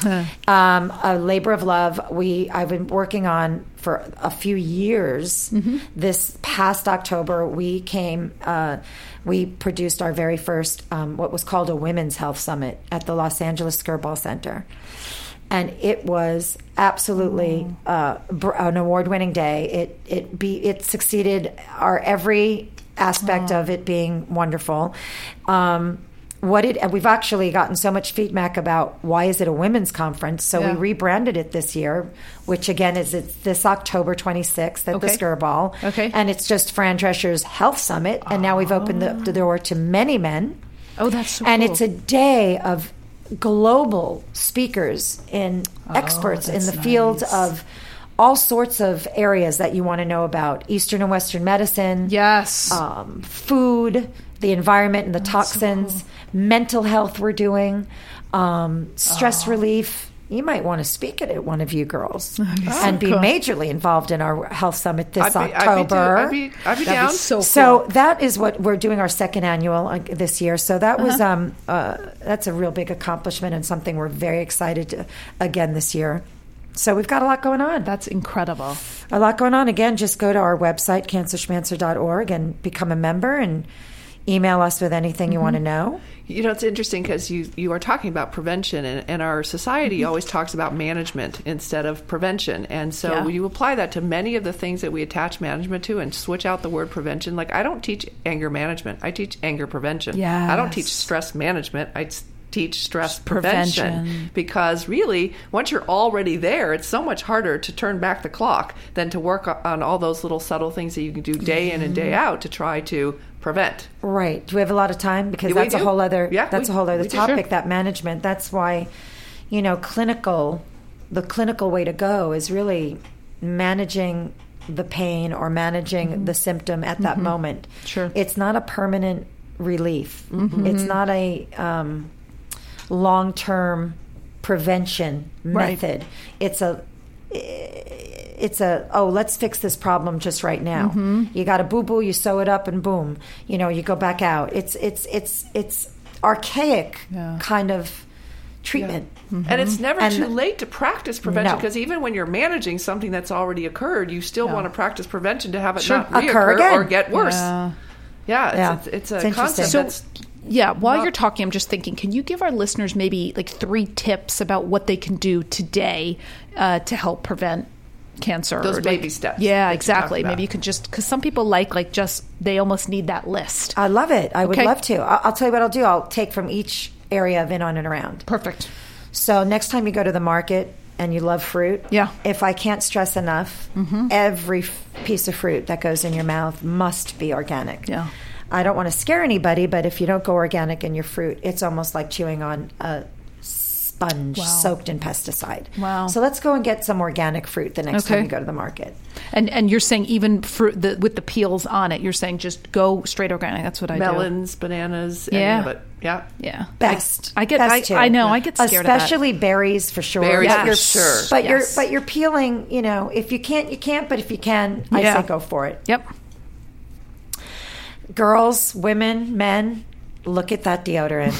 um, a labor of love. We I've been working on for a few years. This past October, we came. Uh, we produced our very first um, what was called a Women's Health Summit at the Los Angeles Skirball Center. And it was absolutely uh, br- an award-winning day. It it be it succeeded our every aspect of it being wonderful. Um, what it and we've actually gotten so much feedback about why is it a women's conference? So Yeah. we rebranded it this year, which again is it's this October twenty-sixth at the Okay. Skirball. Okay. And it's just Fran Drescher's Health Summit, and now we've opened the, the door to many men. Oh, that's so and cool. it's a day of global speakers and experts in that's the field nice. of all sorts of areas that you want to know about Eastern and Western medicine, Yes. um, food, the environment and the toxins, mental health we're doing, um, stress relief, you might want to speak at it, one of you girls, and be majorly involved in our health summit this I'd be, October. I'd be, I'd be, I'd be That'd down. be so cool. So that is what we're doing, our second annual uh, this year. So that was um uh, that's a real big accomplishment and something we're very excited to, again this year. So we've got a lot going on. That's incredible. A lot going on. Again, just go to our website, cancer schmancer dot org, and become a member and email us with anything you want to know. You know, it's interesting because you, you are talking about prevention, and, and our society always talks about management instead of prevention. And so Yeah. when you apply that to many of the things that we attach management to and switch out the word prevention, like I don't teach anger management. I teach anger prevention. I don't teach Yes. stress management. I s- teach stress prevention. Prevention. Because really, once you're already there, it's so much harder to turn back the clock than to work on all those little subtle things that you can do day in and day out to try to prevent. Right. Do we have a lot of time? Because Yeah, we that's a do. whole other Yeah, that's we- a whole other we do. topic, Sure. that management. That's why, you know, clinical the clinical way to go is really managing the pain or managing mm-hmm. the symptom at that mm-hmm. moment. Sure. It's not a permanent relief. Mm-hmm. It's not a um, long-term prevention Right. method. It's a it's a, oh, let's fix this problem just right now. Mm-hmm. You got a boo-boo, you sew it up and boom, you know, you go back out. It's, it's, it's, it's archaic Yeah. kind of treatment. Yeah. And it's never And- too late to practice prevention, No. because even when you're managing something that's already occurred, you still Yeah. want to practice prevention to have it Sure. not Occur reoccur again. or get worse. Yeah. Yeah, Yeah. it's, it's, it's a It's interesting. concept So- that's Yeah, while Not- you're talking, I'm just thinking, can you give our listeners maybe like three tips about what they can do today uh, to help prevent cancer? Those or, baby like- steps Yeah, that you exactly. talked about. Maybe you could just, because some people like, like just, they almost need that list. I love it. I would Okay. love to. I'll, I'll tell you what I'll do. I'll take from each area of In, On, and Around. Perfect. So next time you go to the market and you love fruit, Yeah. if I can't stress enough, every f- piece of fruit that goes in your mouth must be organic. Yeah. I don't want to scare anybody, but if you don't go organic in your fruit, it's almost like chewing on a sponge Wow. soaked in pesticide. Wow. So let's go and get some organic fruit the next Okay. time you go to the market. And and you're saying even fruit the, with the peels on it, you're saying just go straight organic. That's what I do. melons, bananas, Yeah. any of it. Yeah. Yeah. Best. I, I get. Best I, too. I know. I get scared Especially berries for sure. Berries But for you're- sure. But Yes. you're but you're peeling. You know, if you can't, you can't. But if you can, I Yeah. say go for it. of that. Yep. Girls, women, men, look at that deodorant.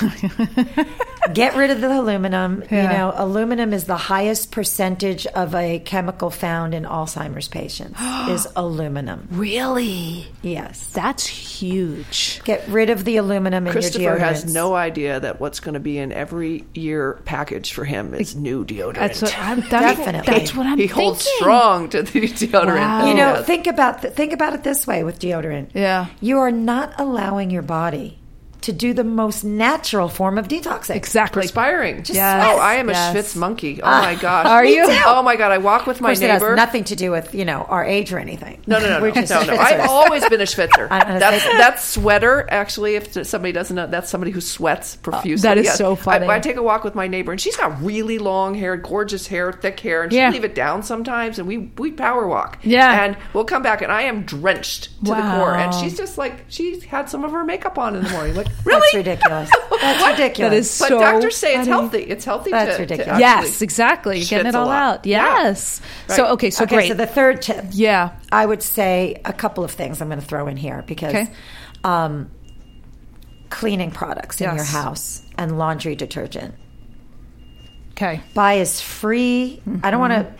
Get rid of the aluminum. You Yeah. know, aluminum is the highest percentage of a chemical found in Alzheimer's patients is aluminum. Really? Yes. That's huge. Get rid of the aluminum in Christopher your deodorants. has no idea that what's going to be in every year package for him is new deodorant. That's what I'm. That's, Definitely. That's what I'm he thinking. holds strong to the deodorant. Wow. You know, Yes. think about th- think about it this way with deodorant. Yeah. You are not allowing your body to do the most natural form of detoxing. Exactly. Perspiring. Yes. Oh, I am a Yes. schwitz monkey. Oh my gosh. Are you? Me too. Oh my god, I walk with Of my course, it has neighbor. nothing to do with, you know, our age or anything. No, no, no, We're no, just no, no. schwitzers. I've always been a schwitzer. I- I- That's that sweater. Actually, if somebody doesn't know, that's somebody who sweats profusely. that is Yeah. so funny. I, I take a walk with my neighbor, and she's got really long hair, gorgeous hair, thick hair, and she Yeah. leave it down sometimes, and we we power walk. Yeah. and we'll come back, and I am drenched to the Wow. core, and she's just like she had some of her makeup on in the morning. Like really That's ridiculous. That's ridiculous. That is But so doctors say it's funny. healthy. It's healthy. That's to, ridiculous. To actually Yes, exactly. You're getting schwitz it a all lot. out. Yeah. Yes. So Right. okay. So okay, great. so the third tip. yeah. I would say a couple of things I'm going to throw in here because Okay. um, cleaning products in Yes. your house and laundry detergent. Okay. Buy as free. I don't want to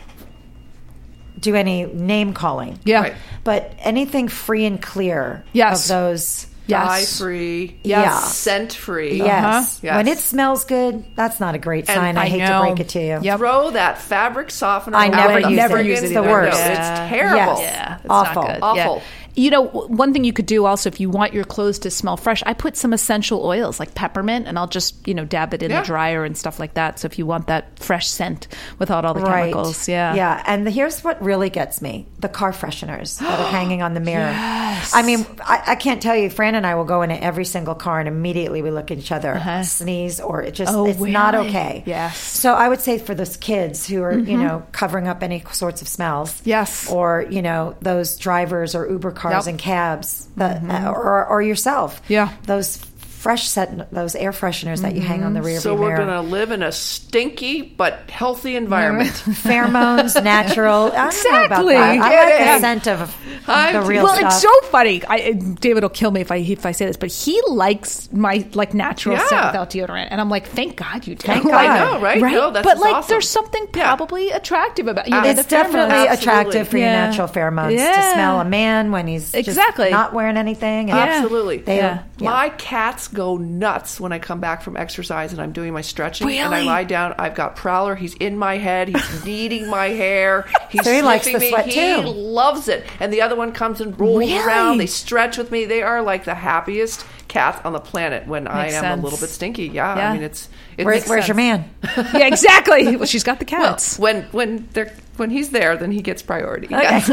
do any name calling. Yeah. Right. But anything free and clear Yes. of those. dye Yes. free, Yes. scent free. Yes. Yes. When it smells good, that's not a great And sign. I, I hate know. to break it to you. Yep. Throw that fabric softener. I out never the use Never it. use friggin' it the window. worst. It's terrible. Yes. Yeah, it's Awful. not good. Awful. Yeah. You know, w- one thing you could do also if you want your clothes to smell fresh, I put some essential oils like peppermint, and I'll just you know dab it in Yeah. the dryer and stuff like that. So if you want that fresh scent without all the Right. chemicals, yeah, Yeah. And the, here's what really gets me the car fresheners that are hanging on the mirror. Yes. I mean, I, I can't tell you, Fran and I will go into every single car and immediately we look at each other, Uh-huh. sneeze, or it just, Oh, it's not really? okay. Yes. So I would say for those kids who are, you know, covering up any sorts of smells. Yes. Or, you know, those drivers or Uber cars Yep. and cabs, the, or, or yourself. Yeah. Those fresh set, those air fresheners that you hang on the rear So view we're mirror. going to live in a stinky but healthy environment. Pheromones, natural. I don't know about Exactly. that. I Get like it. the scent of I'm- the real well, stuff. it's so funny. I, David will kill me if I if I say this, but he likes my like natural Yeah. scent without deodorant, and I'm like, thank God you do. Thank I God. know, right? Right? No, that's but like, awesome. there's something Yeah. probably attractive about you. know, It's the definitely pheromones. Absolutely. attractive for your Yeah. natural pheromones to Yeah. smell a man when he's Exactly. just not wearing anything. And Absolutely. They, Yeah. yeah. My cats go nuts when I come back from exercise and I'm doing my stretching and I Really? lie down. I've got Prowler. He's in my head. He's kneading my hair. He's So he likes sniffing the me. sweat, he too. loves it. And the other one comes and rolls Really? around. They stretch with me. They are like the happiest cats on the planet when I Makes am sense. a little bit stinky. Yeah, Yeah. I mean it's. it Where's, makes where's your sense. man? Yeah, exactly. Well, she's got the Well, cats. when when they're when he's there, then he gets priority. Okay. Yes.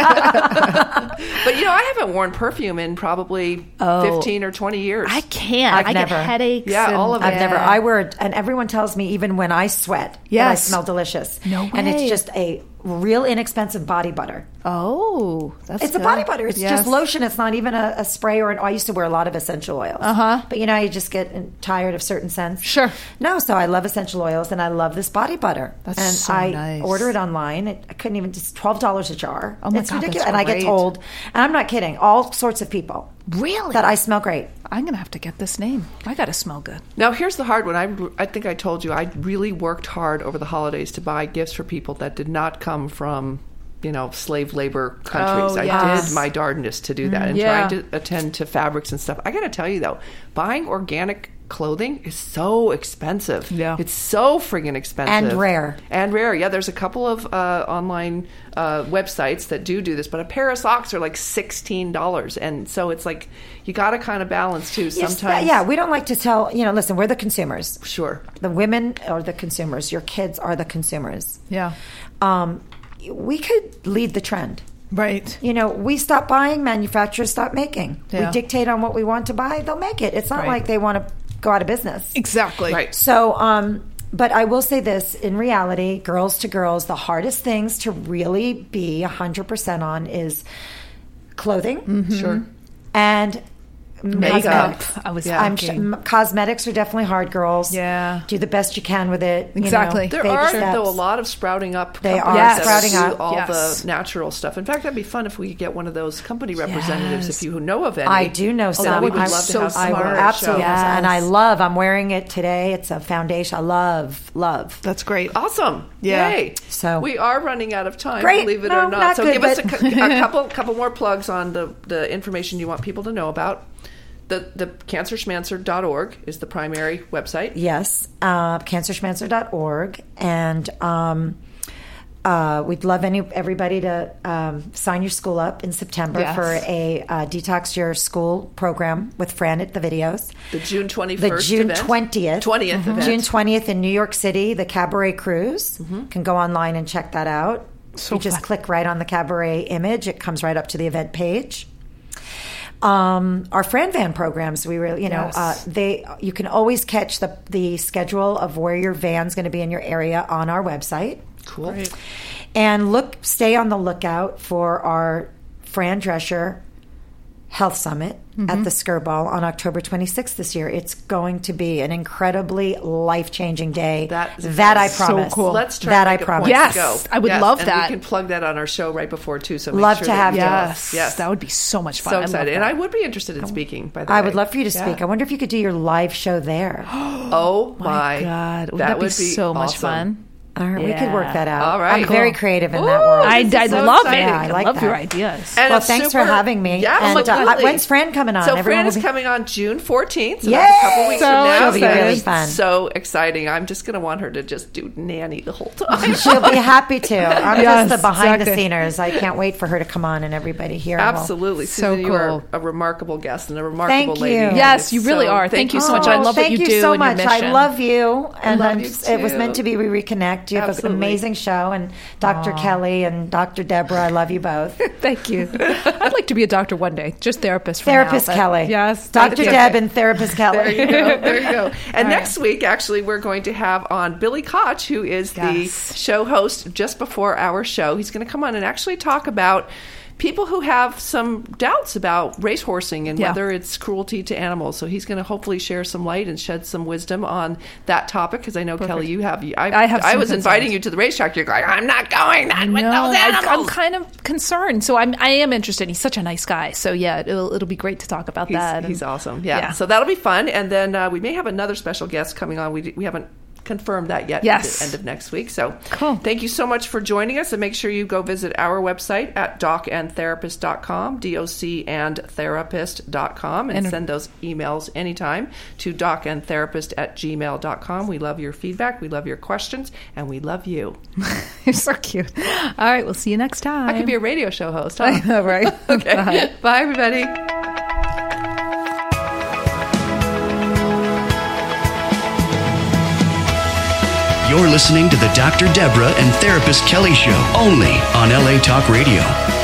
But you know, I haven't worn perfume in probably Oh. fifteen or twenty years. I can't. I've I never. get headaches. Yeah, and- all of it. I've Yeah. never. I wear, and everyone tells me even when I sweat, that I Yes. smell delicious. No And it's way. just a real inexpensive body butter. Oh, that's It's a good. body butter. It's Yes. just lotion. It's not even a, a spray or an. I used to wear a lot of essential oils. Uh-huh. But you know, you just get tired of certain scents. Sure. No, so I love essential oils, and I love this body butter. That's and so I nice. order it online. It, I couldn't even. Just twelve dollars a jar. Oh my it's God, that's ridiculous. And I get great. told, and I'm not kidding. All sorts of people Really? that I smell great. I'm gonna have to get this name. I gotta smell good. Now, here's the hard one. I, I think I told you I really worked hard over the holidays to buy gifts for people that did not come from, you know, slave labor countries. Oh, I yes. did my darndest to do that and Yeah. trying to attend to fabrics and stuff. I got to tell you, though, buying organic clothing is so expensive. Yeah. It's so friggin' expensive. And rare. And rare. Yeah, there's a couple of uh, online uh, websites that do do this, but a pair of socks are like sixteen dollars. And so it's like, you got to kind of balance, too, Yes, sometimes. yeah, we don't like to tell. You know, listen, we're the consumers. Sure. The women are the consumers. Your kids are the consumers. Yeah. Um, we could lead the trend. Right. You know, we stop buying, manufacturers stop making. Yeah. We dictate on what we want to buy, they'll make it. It's not Right. like they want to go out of business. Exactly. Right. So, um, but I will say this, in reality, girls to girls, the hardest things to really be one hundred percent on is clothing. Sure. And Makeup. cosmetics. I was Yeah. I'm thinking. sh- m- cosmetics are definitely hard, girls. Yeah. Do the best you can with it. you know, Exactly. There baby are, steps. though, a lot of sprouting up They companies are that sprouting do up. all Yes. the natural stuff. In fact, that'd be fun if we could get one of those company representatives, Yes. if you know of any. I do know some. Then we would I'm love to so have some I on will our absolutely, show. Yes. and I love. I'm wearing it today. It's a foundation. I love, love. That's great. Awesome! Yeah. Yay! So- we are running out of time. Great. Believe it No, or not. not so good, give us a, but- cou- a couple, couple more plugs on the the information you want people to know about. The the cancer schmancer dot org is the primary website. Yes, uh, cancer schmancer dot org, and um, uh, we'd love any everybody to um, sign your school up in September Yes. for a uh, detox your school program with Fran at the videos. The June twenty The first. June twentieth, twentieth event. June twentieth in New York City, the Cabaret Cruise. Can go online and check that out. So you just fun. click right on the Cabaret image; it comes right up to the event page. Um, our Fran Van programs, we really, you know, Yes. uh, they you can always catch the the schedule of where your van's going to be in your area on our website. Cool. And look, stay on the lookout for our Fran Drescher Health Summit at the Skirball on October twenty-sixth this year. It's going to be an incredibly life-changing day. That- that I so promise. cool. Let's try that to I make a promise. point Yes, to go. I would Yes, love and that. we can plug that on our show right before too. So make Love sure to that have you- you. Yes. Yes. That would be so much fun. So I love excited, and that. I would be interested in speaking. By the I way, would love for you to Yeah. speak. I wonder if you could do your live show there. Oh my, My God, wouldn't that, be, so much awesome. fun? All right, we could work that out. All right. I'm very Cool. creative in Ooh, that world. I, This I is so love exciting. it. Yeah, I like love your that. ideas. And Well, it's thanks for super- having me. Yeah, And, uh, absolutely. when's Fran coming on? So Everyone Fran will is be- coming on June fourteenth. So Yay! that's a couple weeks So from now. She'll be So really it's fun. So exciting! I'm just going to want her to just do nanny the whole time. She'll be happy to. I'm Yes, just the behind exactly. the sceners. I can't wait for her to come on and everybody here. will- Absolutely, So Susan, you are cool. a remarkable guest and a remarkable Thank lady. you. And Yes, it's you really are. Thank you so much. I love what thank you you do so and your much. I mission. love you, and love I'm you just- it was too. meant to be. We reconnect. You have Absolutely. an amazing show, and Doctor Kelly and Doctor Deborah. I love you both. Thank you. I'd like to be a doctor one day. Just therapist for Therapist now, but- Kelly. Yes. Doctor thank you. Deb and Therapist Kelly. There you go. There you go. And All next week, actually, we're going to have on Billy Koch, who is Yes. the show host just before our show. He's going to come on and actually talk about people who have some doubts about racehorsing and Yeah. whether it's cruelty to animals. So he's going to hopefully share some light and shed some wisdom on that topic, because I know, Kelly, you have. I, I have I some was concerns. inviting you to the racetrack. You're going, I'm not going that with No, those I, animals. I'm kind of concerned. So I'm, I am interested. He's such a nice guy. So yeah, it'll, it'll be great to talk about He's, that. he's And- awesome. Yeah. yeah. So that'll be fun. And then uh, we may have another special guest coming on. We, we haven't confirmed that yet Yes. at the end of next week. So Cool. thank you so much for joining us. And make sure you go visit our website at doc and therapist dot com, D O C and therapist dot com, and, And- send those emails anytime to docandtherapist at gmail dot com. We love your feedback. We love your questions. And we love you. You're so cute. All right, we'll see you next time. I could be a radio show host, huh? I know, right? Okay. Bye. Bye, everybody. You're listening to the Doctor Deborah and Therapist Kelly Show, only on L A Talk Radio.